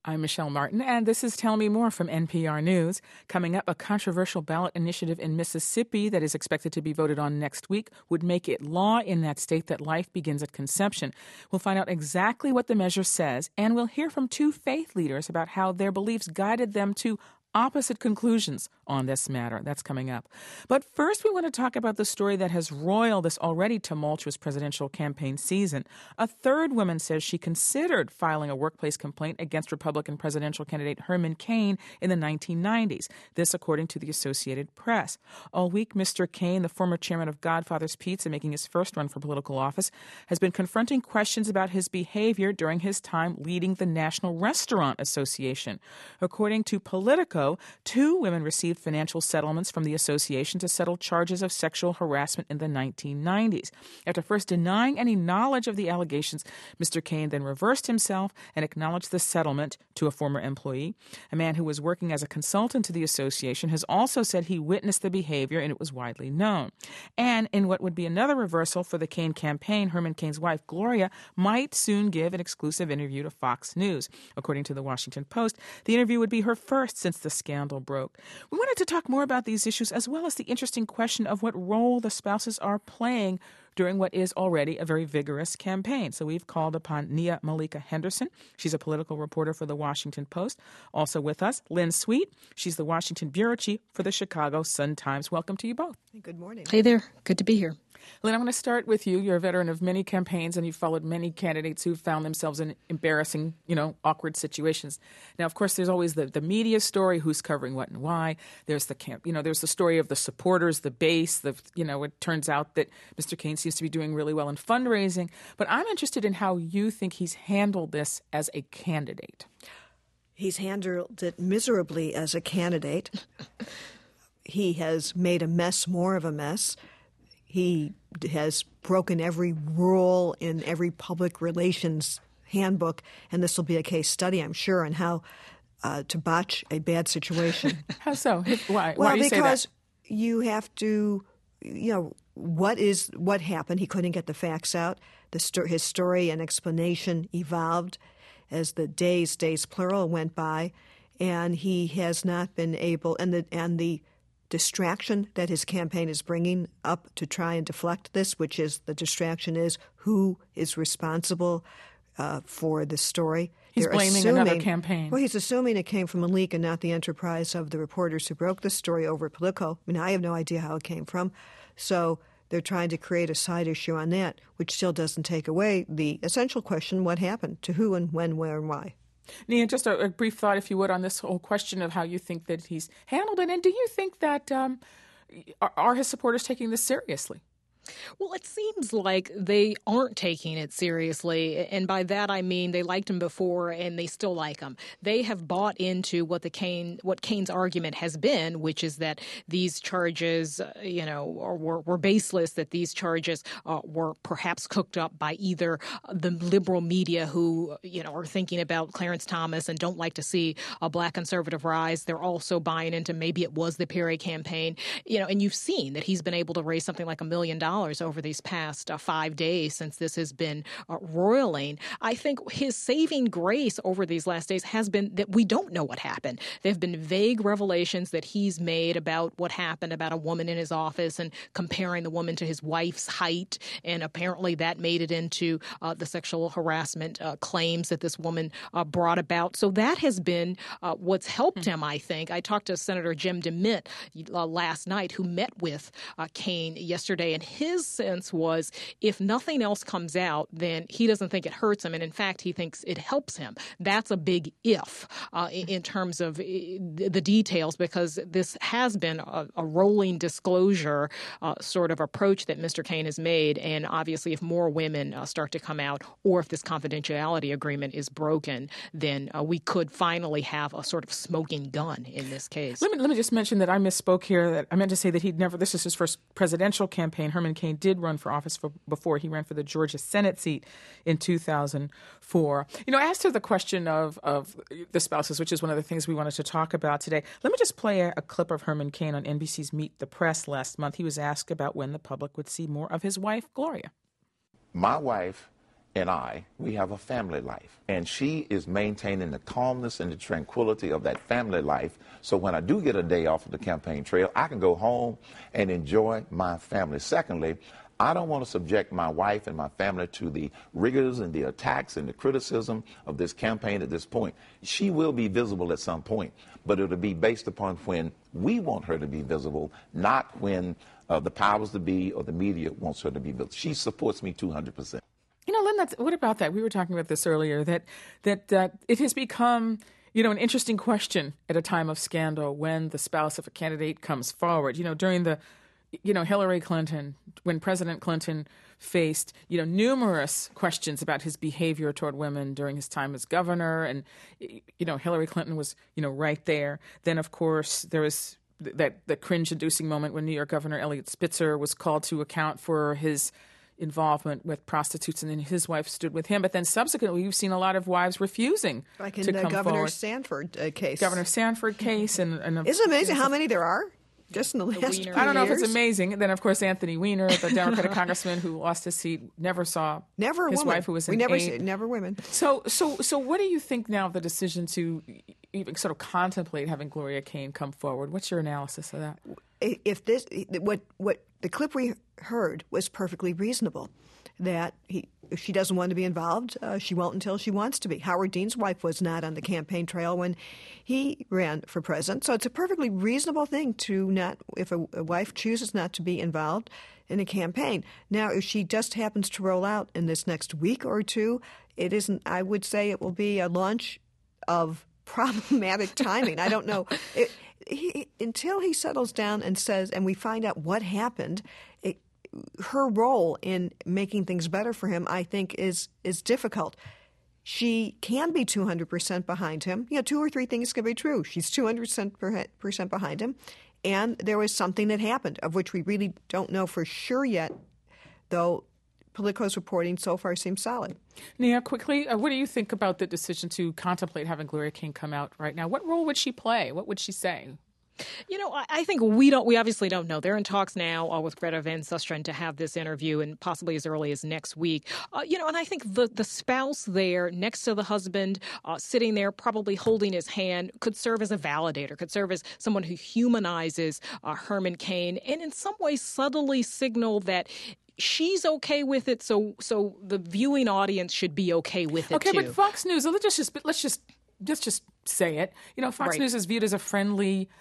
I'm Michelle Martin, and this is Tell Me More from NPR News. Coming up, a controversial ballot initiative in Mississippi that is expected to be voted on next week would make it law in that state that life begins at conception. We'll find out exactly what the measure says, and we'll hear from two faith leaders about how their beliefs guided them to opposite conclusions on this matter. That's coming up. But first, we want to talk about the story that has roiled this already tumultuous presidential campaign season. A third woman says she considered filing a workplace complaint against Republican presidential candidate Herman Cain in the 1990s. This, according to the Associated Press. All week, Mr. Cain, the former chairman of Godfather's Pizza, making his first run for political office, has been confronting questions about his behavior during his time leading the National Restaurant Association. According to Politico, two women received financial settlements from the association to settle charges of sexual harassment in the 1990s. After first denying any knowledge of the allegations, Mr. Cain then reversed himself and acknowledged the settlement to a former employee. A man who was working as a consultant to the association has also said he witnessed the behavior and it was widely known. And in what would be another reversal for the Cain campaign, Herman Cain's wife, Gloria, might soon give an exclusive interview to Fox News. According to the Washington Post, the interview would be her first since the scandal broke. We wanted to talk more about these issues as well as the interesting question of what role the spouses are playing during what is already a very vigorous campaign. So we've called upon Nia Malika Henderson. She's a political reporter for the Washington Post. Also with us, Lynn Sweet. She's the Washington bureau chief for the Chicago Sun-Times. Welcome to you both. Good morning. Hey there. Good to be here. Lynn, I'm going to start with you. You're a veteran of many campaigns, and you've followed many candidates who've found themselves in embarrassing, awkward situations. Now, of course, there's always the media story, who's covering what and why. There's there's the story of the supporters, the base. It turns out that Mr. Cain seems to be doing really well in fundraising. But I'm interested in how you think he's handled this as a candidate. He's handled it miserably as a candidate. He has made a mess more of a mess. He has broken every rule in every public relations handbook, and this will be a case study, I'm sure, on how to botch a bad situation. How so? Why? Well, Why do you say that? because you have to, what happened? He couldn't get the facts out. His story and explanation evolved as the days plural went by, and he has not been able, and the distraction that his campaign is bringing up to try and deflect this, which is the distraction is who is responsible for the story. He's blaming another campaign. Well, he's assuming it came from a leak and not the enterprise of the reporters who broke the story over at Politico. I mean, I have no idea how it came from. So they're trying to create a side issue on that, which still doesn't take away the essential question, what happened, to who and when, where, and why. Nia, just a brief thought, if you would, on this whole question of how you think that he's handled it. And do you think that are his supporters taking this seriously? Well, it seems like they aren't taking it seriously. And by that, I mean they liked him before and they still like him. They have bought into what Cain's argument has been, which is that these charges, were baseless, that these charges were perhaps cooked up by either the liberal media who, are thinking about Clarence Thomas and don't like to see a black conservative rise. They're also buying into maybe it was the Perry campaign, and you've seen that he's been able to raise something like $1 million over these past 5 days since this has been roiling. I think his saving grace over these last days has been that we don't know what happened. There have been vague revelations that he's made about what happened about a woman in his office and comparing the woman to his wife's height. And apparently that made it into the sexual harassment claims that this woman brought about. So that has been what's helped him, I think. I talked to Senator Jim DeMint last night, who met with Cain yesterday, and his sense was if nothing else comes out, then he doesn't think it hurts him. And in fact, he thinks it helps him. That's a big if in terms of the details, because this has been a rolling disclosure sort of approach that Mr. Cain has made. And obviously, if more women start to come out, or if this confidentiality agreement is broken, then we could finally have a sort of smoking gun in this case. Let me just mention that I misspoke here. That I meant to say that this is his first presidential campaign. Herman Cain did run for office before. He ran for the Georgia Senate seat in 2004. As to the question of the spouses, which is one of the things we wanted to talk about today, let me just play a clip of Herman Cain on NBC's Meet the Press last month. He was asked about when the public would see more of his wife, Gloria. My wife and I, we have a family life. And she is maintaining the calmness and the tranquility of that family life. So when I do get a day off of the campaign trail, I can go home and enjoy my family. Secondly, I don't want to subject my wife and my family to the rigors and the attacks and the criticism of this campaign at this point. She will be visible at some point, but it'll be based upon when we want her to be visible, not when the powers that be or the media wants her to be visible. She supports me 200%. You know, Lynn, what about that? We were talking about this earlier, that it has become, you know, an interesting question at a time of scandal when the spouse of a candidate comes forward. You know, during the, you know, Hillary Clinton, when President Clinton faced, you know, numerous questions about his behavior toward women during his time as governor, and, you know, Hillary Clinton was, you know, right there. Then, of course, there was the cringe-inducing moment when New York Governor Eliot Spitzer was called to account for his involvement with prostitutes, and then his wife stood with him. But then subsequently, we've seen a lot of wives refusing like in to the come Governor forward. Sanford case. Governor Sanford case. And Isn't it amazing how many there are? Just in the last few years. I don't know if it's amazing. And then, of course, Anthony Weiner, the Democratic congressman who lost his seat, never saw his wife, who was an aide. Never women. So what do you think now of the decision to even sort of contemplate having Gloria Cain come forward? What's your analysis of that? If this, what the clip we heard was perfectly reasonable, that if she doesn't want to be involved, she won't until she wants to be. Howard Dean's wife was not on the campaign trail when he ran for president. So it's a perfectly reasonable thing to not, if a wife chooses not to be involved in a campaign. Now, if she just happens to roll out in this next week or two, it isn't, I would say it will be a launch of problematic timing. I don't know. Until he settles down and says, and we find out what happened, her role in making things better for him, I think, is difficult. She can be 200% behind him. You know, two or three things can be true. She's 200% behind him, and there was something that happened, of which we really don't know for sure yet, though Politico's reporting so far seems solid. Nia, quickly, what do you think about the decision to contemplate having Gloria Cain come out right now? What role would she play? What would she say? You know, I think we obviously don't know. They're in talks now with Greta Van Susteren to have this interview, and possibly as early as next week. And I think the spouse there next to the husband, sitting there probably holding his hand, could serve as a validator, could serve as someone who humanizes Herman Cain, and in some ways subtly signal that she's okay with it, so the viewing audience should be okay with it too. Okay, but Fox News, let's just say it. You know, Fox News is viewed as a friendly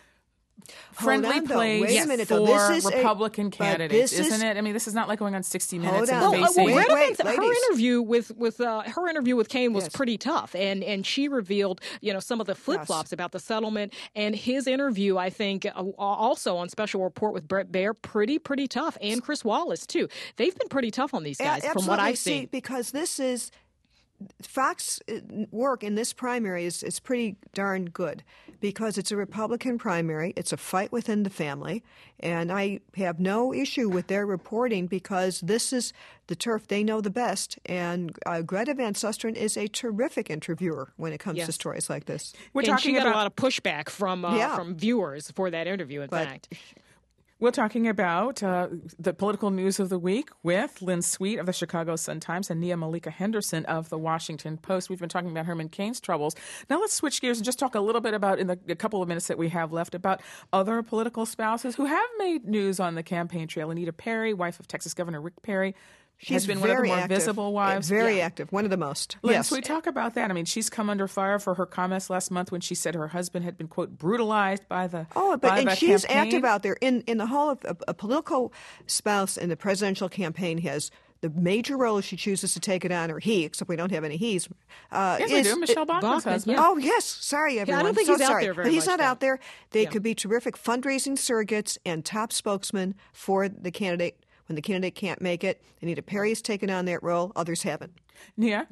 place for Republican candidates, isn't it? I mean, this is not like going on 60 Minutes and facing. Her interview with Cain was pretty tough, and she revealed, you know, some of the flip-flops about the settlement, and his interview, I think, also on Special Report with Bret Baier, pretty tough, and Chris Wallace too. They've been pretty tough on these guys, from what I've seen. Because this is Fox work in this primary is pretty darn good, because it's a Republican primary. It's a fight within the family, and I have no issue with their reporting because this is the turf they know the best. And Greta Van Susteren is a terrific interviewer when it comes to stories like this. She got a lot of pushback from viewers for that interview, in fact. We're talking about the political news of the week with Lynn Sweet of the Chicago Sun-Times and Nia Malika Henderson of the Washington Post. We've been talking about Herman Cain's troubles. Now let's switch gears and just talk a little bit about, in the couple of minutes that we have left, about other political spouses who have made news on the campaign trail. Anita Perry, wife of Texas Governor Rick Perry, has been one of the more visible wives. Very active, one of the most. Lynn, so we talk about that. I mean, she's come under fire for her comments last month when she said her husband had been, quote, brutalized by the she's campaign. Active out there. In the whole of a political spouse in the presidential campaign has the major role, if she chooses to take it on, or he, except we don't have any he's. Yes, we do. Michelle Bachmann's husband. Yeah. Oh, yes. Sorry, everyone. I don't think he's out there very much. But he's not out there. They could be terrific fundraising surrogates and top spokesmen for the candidate. When the candidate can't make it, Anita Perry has taken on that role. Others haven't. Nia? Yeah.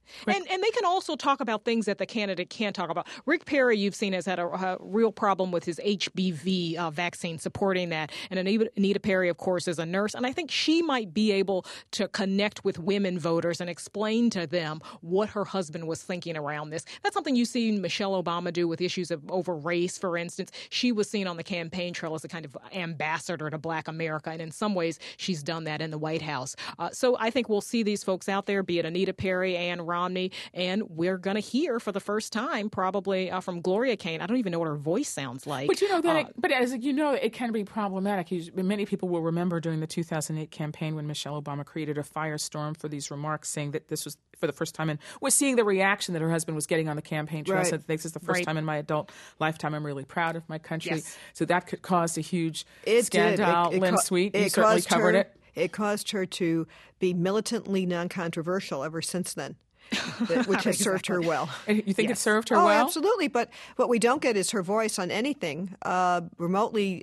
And they can also talk about things that the candidate can't talk about. Rick Perry, you've seen, has had a real problem with his HBV vaccine, supporting that. And Anita Perry, of course, is a nurse. And I think she might be able to connect with women voters and explain to them what her husband was thinking around this. That's something you see Michelle Obama do with issues over race, for instance. She was seen on the campaign trail as a kind of ambassador to Black America. And in some ways, she's done that in the White House. So I think we'll see these folks out there, be it Anita Perry, Ann Romney, and we're going to hear for the first time probably from Gloria Kaine. I don't even know what her voice sounds like. But you know that, but as you know, it can be problematic. Many people will remember during the 2008 campaign when Michelle Obama created a firestorm for these remarks, saying that this was for the first time, and was seeing the reaction that her husband was getting on the campaign trail. Said, "This is the first time in my adult lifetime I'm really proud of my country." Yes. So that could cause a huge It scandal. Did. Lynn Sweet, you certainly covered it. It caused her to be militantly non-controversial ever since then, which has served her well. And you think it served her well? well? Absolutely. But what we don't get is her voice on anything remotely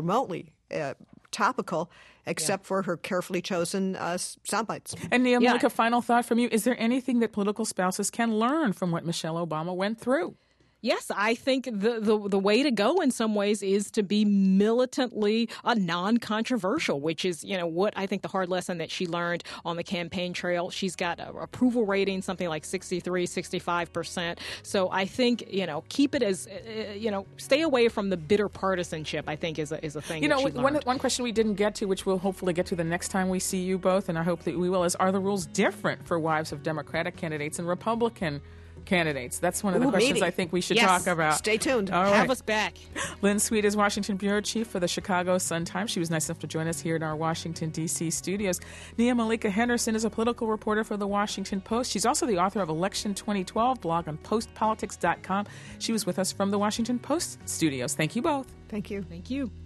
topical, except for her carefully chosen sound bites. And Nia Malika, final thought from you. Is there anything that political spouses can learn from what Michelle Obama went through? Yes, I think the way to go in some ways is to be militantly non-controversial, which is, what I think the hard lesson that she learned on the campaign trail. She's got an approval rating, something like 63, 65%. So I think, keep it as, stay away from the bitter partisanship, I think is a thing that she learned. One question we didn't get to, which we'll hopefully get to the next time we see you both, and I hope that we will, is are the rules different for wives of Democratic candidates and Republican candidates? That's one of the questions I think we should talk about. Stay tuned. All right. Have us back. Lynn Sweet is Washington Bureau Chief for the Chicago Sun-Times. She was nice enough to join us here in our Washington, D.C. studios. Nia Malika Henderson is a political reporter for the Washington Post. She's also the author of Election 2012 blog on postpolitics.com. She was with us from the Washington Post studios. Thank you both. Thank you. Thank you.